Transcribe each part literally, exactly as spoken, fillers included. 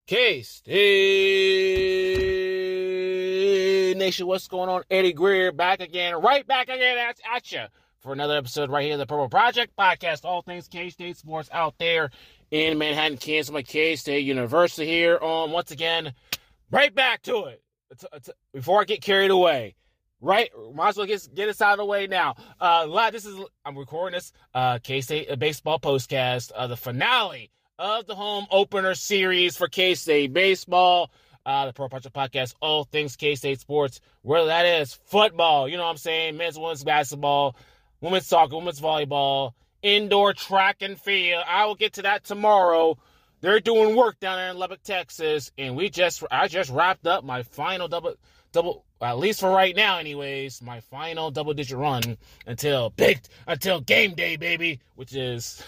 K-State Nation, what's going on? Eddie Greer back again, right back again at, at you for another episode right here, the Purple Project Podcast, all things K-State sports out there in Manhattan, Kansas, my K-State University here on, once again, right back to it. It's, it's, before I get carried away, right? Might as well get, get this out of the way now. Uh, this is, I'm recording this uh, K-State baseball postcast, uh, the finale of the home opener series for K-State baseball, uh, the Pro Project Podcast, all things K-State sports, whether that is football, you know what I'm saying, men's, women's basketball, women's soccer, women's volleyball, indoor track and field. I will get to that tomorrow. They're doing work down there in Lubbock, Texas, and we just, I just wrapped up my final double, double, at least for right now anyways, my final double-digit run until big, until game day, baby, which is...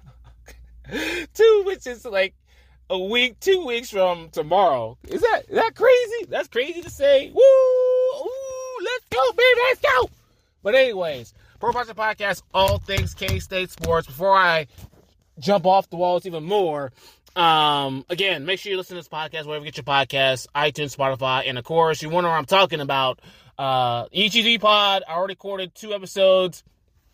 Two, which is like a week, two weeks from tomorrow. Is that is that crazy? That's crazy to say. Woo! Ooh, let's go, baby, let's go! But anyways, Pro Project Podcast, all things K-State sports. Before I jump off the walls even more, um, again, make sure you listen to this podcast wherever you get your podcasts, iTunes, Spotify, and of course, you wonder what I'm talking about. Uh, E G D Pod, I already recorded two episodes.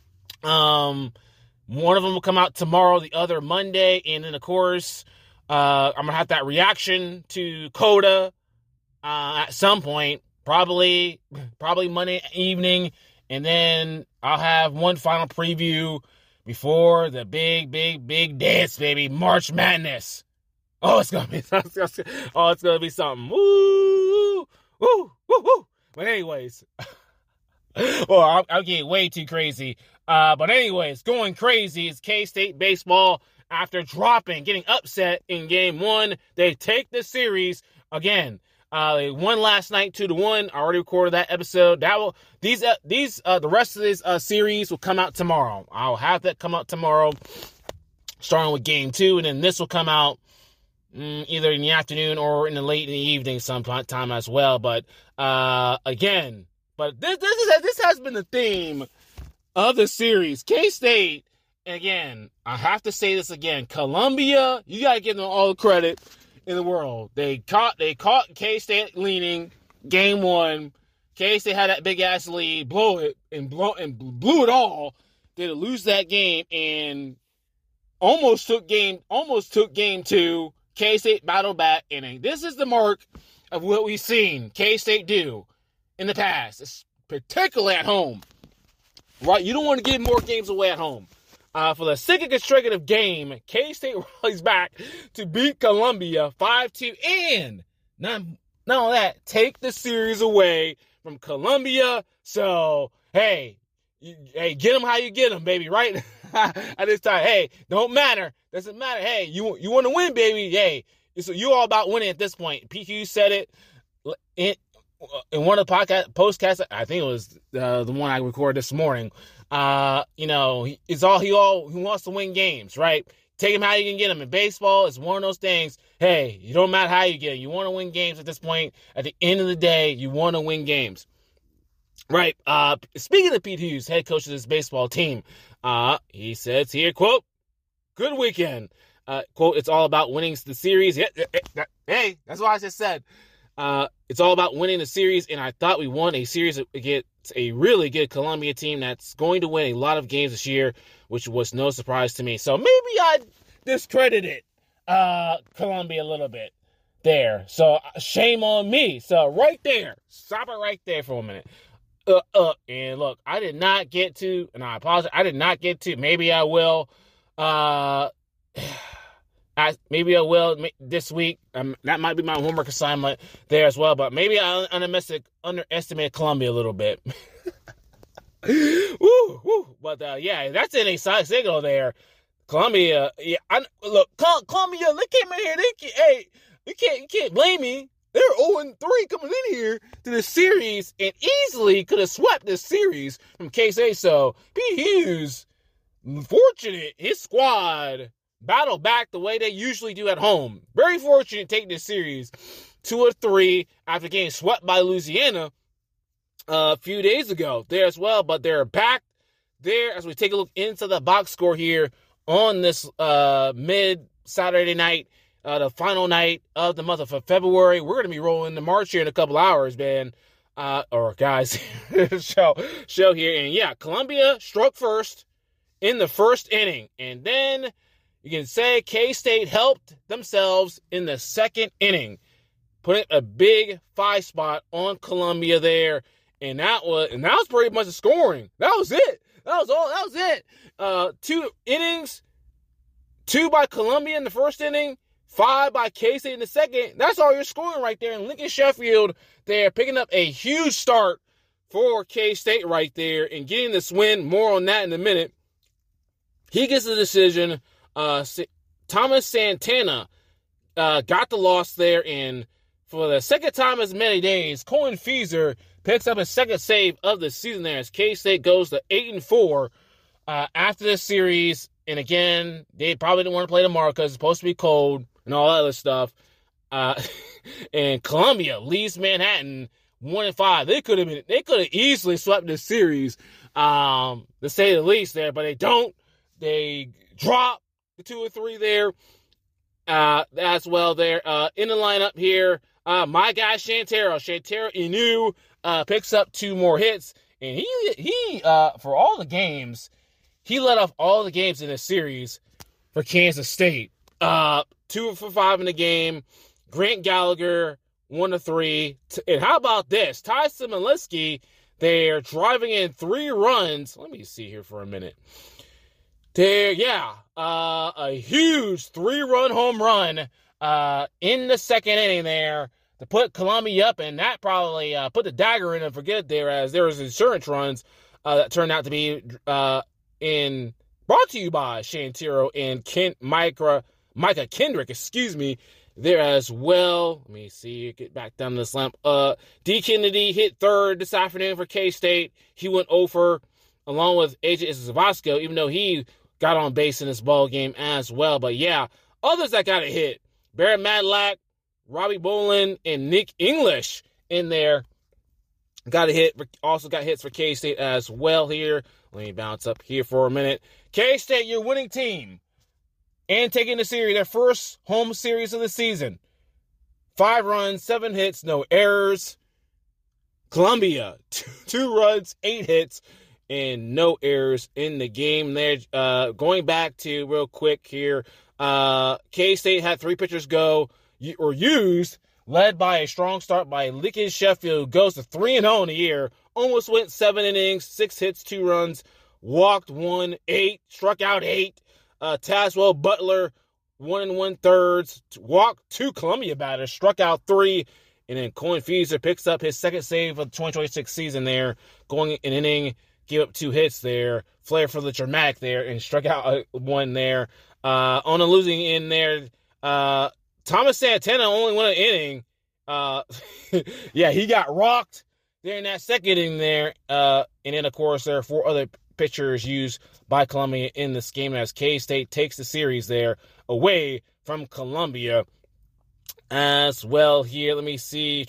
Um... One of them will come out tomorrow, the other Monday. And then, of course, uh, I'm going to have that reaction to Coda uh, at some point, probably probably Monday evening. And then I'll have one final preview before the big, big, big dance, baby, March Madness. Oh, it's going to be oh, it's going to be something. Woo! Woo! Woo! Woo! But anyways, well, I'm, I'm getting way too crazy. Uh, but anyways, going crazy is K-State baseball after dropping, getting upset in game one. They take the series again. Uh, they won last night two to one. I already recorded that episode. That will these uh, these uh, the rest of this uh, series will come out tomorrow. I'll have that come out tomorrow, starting with game two, and then this will come out mm, either in the afternoon or in the late in the evening sometime as well. But uh, again, but this this is this has been the theme of the series. K-State, and again, I have to say this again, Columbia, you got to give them all the credit in the world. They caught they caught K-State leaning game one. K-State had that big-ass lead, blow it, and, blow, and blew it all. They lose that game, and almost took game, almost took game two. K-State battled back, and this is the mark of what we've seen K-State do in the past, particularly at home. Right, you don't want to give more games away at home. Uh, for the second consecutive game, K-State rallies back to beat Columbia five two, and not, not only that, take the series away from Columbia. So, hey, you, hey, get them how you get them, baby, right? At this time, hey, don't matter. Doesn't matter. Hey, you you want to win, baby. Hey, so you all about winning at this point. P Q said it. it In one of the podcast postcasts, I think it was uh, the one I recorded this morning. Uh, you know, it's all he all he wants to win games, right? Take him how you can get him. In baseball, it's one of those things. Hey, you don't matter how you get him. You want to win games at this point. At the end of the day, you want to win games, right? Uh, speaking of Pete Hughes, head coach of this baseball team, uh, he says here, quote, "Good weekend." Uh, quote, "It's all about winning the series." Yeah, hey, that's what I just said. Uh, it's all about winning the series, and I thought we won a series against a really good Columbia team that's going to win a lot of games this year, which was no surprise to me. So maybe I discredited uh, Columbia a little bit there. So shame on me. So right there, stop it right there for a minute. Uh, uh, and look, I did not get to, and I apologize, I did not get to, maybe I will, uh... I, maybe I will this week. Um, that might be my homework assignment there as well. But maybe I underestimated, underestimated Columbia a little bit. woo, woo. But uh, yeah, that's an exciting signal there. Columbia, yeah. I, look, Columbia, they came in here. They, hey, you can't, you can't blame me. They're oh and three coming in here to the series and easily could have swept this series from K-State. So Pete Hughes, fortunate, his squad battle back the way they usually do at home. Very fortunate to take this series two or three after getting swept by Louisiana uh, a few days ago there as well. But they're back there as we take a look into the box score here on this uh, mid Saturday night uh, the final night of the month of February. We're going to be rolling into March here in a couple hours, man. Uh, or guys, show, show here. And yeah, Columbia struck first in the first inning. And then you can say K-State helped themselves in the second inning, putting a big five spot on Columbia there. And that was, and that was pretty much the scoring. That was it. That was all. That was it. Uh, two innings, two by Columbia in the first inning, five by K-State in the second. That's all you're scoring right there. And Lincoln Sheffield, they're picking up a huge start for K-State right there and getting this win. More on that in a minute. He gets the decision. Uh, Thomas Santana uh, got the loss there. And for the second time as many days, Colin Feaser picks up his second save of the season there as K-State goes to eight and four uh, after this series. And again, they probably didn't want to play tomorrow because it's supposed to be cold and all that other stuff. Uh, and Columbia leads Manhattan one and five. They could have been, they could have easily swept this series, um, to say the least there, but they don't. They drop the two or three there, uh, as well there. Uh, in the lineup here, uh, my guy Shantaro, Shantaro Inu, uh, picks up two more hits, and he he uh, for all the games, he led off all the games in this series for Kansas State. Uh, two for five in the game. Grant Gallagher, one to three. And how about this? Ty Simolinski, they're driving in three runs. Let me see here for a minute. There, yeah, uh, a huge three-run home run uh, in the second inning there to put Columbia up, and that probably uh, put the dagger in and forget there as there was insurance runs uh, that turned out to be uh, in brought to you by Shantaro and Ken, Micah, Micah Kendrick, excuse me, there as well. Let me see, get back down to the slump. Uh, D. Kennedy hit third this afternoon for K-State. He went over along with A J Zavasco, even though he got on base in this ball game as well. But yeah, others that got a hit, Barrett Madlack, Robbie Bolin, and Nick English in there got a hit. Also got hits for K-State as well here. Let me bounce up here for a minute. K-State, your winning team, and taking the series, their first home series of the season. Five runs, seven hits, no errors. Columbia, two, two runs, eight hits, and no errors in the game there. Uh, going back to real quick here, uh, K-State had three pitchers go or used, led by a strong start by Lincoln Sheffield, goes to three and oh in the year, almost went seven innings, six hits, two runs, walked one, eight, struck out eight. Uh, Tazewell Butler, one and one thirds, walked two Columbia batters, struck out three, and then Colin Feaser picks up his second save of the twenty twenty-six season there, going an inning, gave up two hits there, flair for the dramatic there, and struck out one there. Uh, on a losing end there, uh, Thomas Santana only won an inning. Uh, yeah, he got rocked there in that second inning there. Uh, and then, of course, there are four other pitchers used by Columbia in this game as K-State takes the series there away from Columbia as well here. Let me see.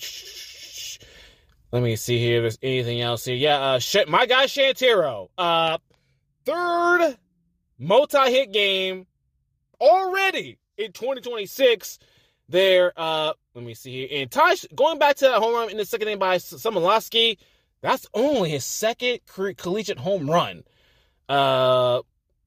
Let me see here if there's anything else here. Yeah, uh, my guy Shantaro. Uh, third multi-hit game already in twenty twenty-six there. Uh, let me see here. And Ty, going back to that home run in the second inning by Simolinski, that's only his second collegiate home run. Uh,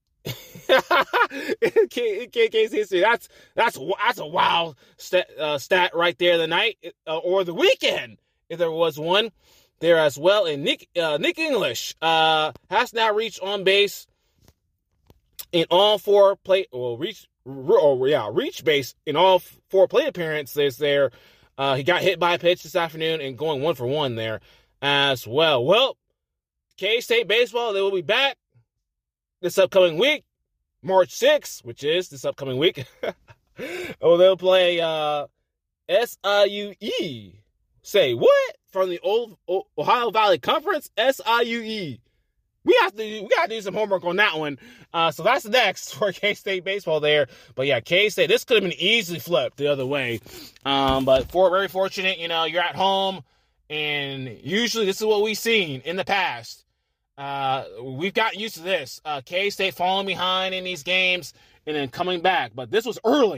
in K K's history, that's that's that's a wild stat, uh, stat right there. The night uh, or the weekend, if there was one there as well. And Nick uh, Nick English uh, has now reached on base in all four plate. Well, reach or yeah, reach base in all four plate appearances there. Uh, he got hit by a pitch this afternoon and going one for one there as well. Well, K-State baseball, they will be back this upcoming week, March sixth, which is this upcoming week. Oh, they'll play uh, S I U E. Say what? From the old Ohio Valley Conference? S I U E. We have to we got to do some homework on that one. Uh, so that's next for K-State baseball there. But yeah, K-State, this could have been easily flipped the other way. Um, but for very fortunate, you know, you're at home, and usually this is what we've seen in the past. Uh, we've gotten used to this. Uh, K-State falling behind in these games and then coming back. But this was early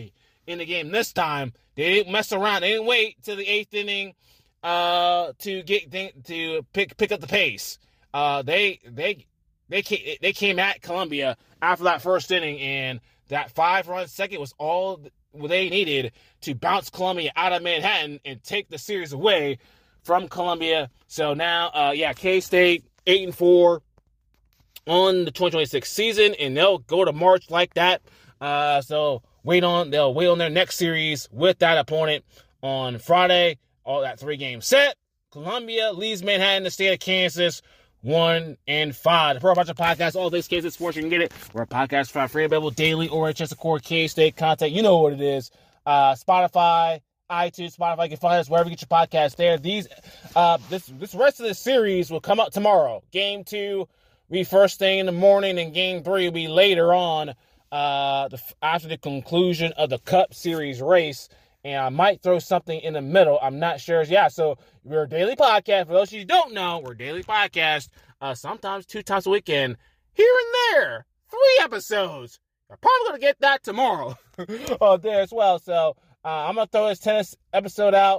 in the game this time. They didn't mess around. They didn't wait till the eighth inning uh, to get to pick pick up the pace. Uh, they they they came, they came at Columbia after that first inning, and that five-run second was all they needed to bounce Columbia out of Manhattan and take the series away from Columbia. So now, uh, yeah, K-State eight and four on the twenty twenty-six season, and they'll go to March like that. Uh, so wait on they'll wait on their next series with that opponent on Friday. All that three-game set. Columbia leaves Manhattan, the state of Kansas, one and five. The Pro Project Podcast, all things K-State sports, you can get it. We're a podcast for free, available daily or at just core K-State content. You know what it is. Uh, Spotify, iTunes, Spotify. You can find us wherever you get your podcast there. These, uh, this, this rest of the series will come out tomorrow. Game two will be first thing in the morning, and game three will be later on, uh, the, after the conclusion of the Cup Series race. And I might throw something in the middle. I'm not sure. Yeah, so we're a daily podcast. For those of you who don't know, we're a daily podcast. Uh, sometimes two times a weekend. Here and there. Three episodes. I'm probably going to get that tomorrow. oh, there as well. So uh, I'm going to throw this tennis episode out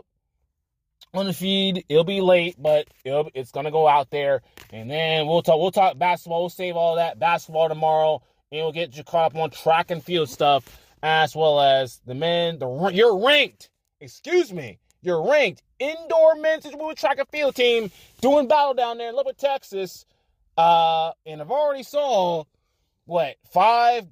on the feed. It'll be late, but it'll, it's going to go out there. And then we'll talk, we'll talk basketball. We'll save all that basketball tomorrow. And we'll get you caught up on track and field stuff, as well as the men, the you're ranked, excuse me, you're ranked indoor men's track and field team doing battle down there in Lubbock, Texas. Uh, and I've already saw, what, five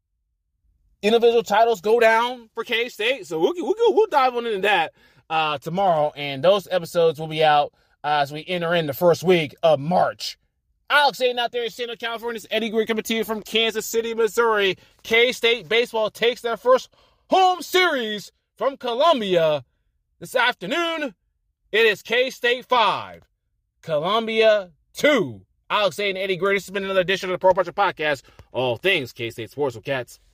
individual titles go down for K-State. So we'll, we'll, we'll dive on into that uh, tomorrow. And those episodes will be out uh, as we enter in the first week of March. Alex Aiden out there in San Diego, California. It's Eddie Greer coming to you from Kansas City, Missouri. K-State baseball takes their first home series from Columbia this afternoon. It is K-State five, Columbia two. Alex Aiden, Eddie Greer. This has been another edition of the Pro Project Podcast. All things K-State Sports with Cats.